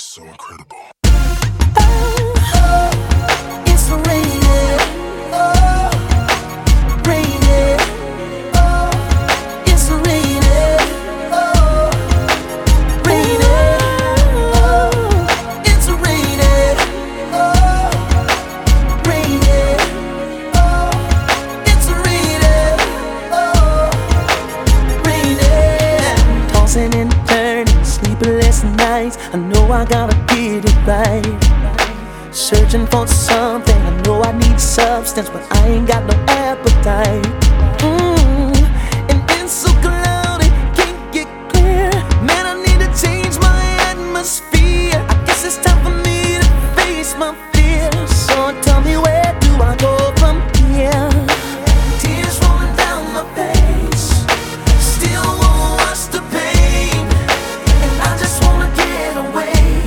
so incredible. It's raining. Oh, raining. Oh, it's raining. Oh, raining. Oh, it's raining. Oh, raining. Oh, it's raining. Oh, raining. Tossing and turning, sleepless nights. I know I gotta get it right. Searching for something, I know I need substance, but I ain't got no appetite. And it's so cloudy, can't get clear. Man, I need to change my atmosphere. I guess it's time for me to face my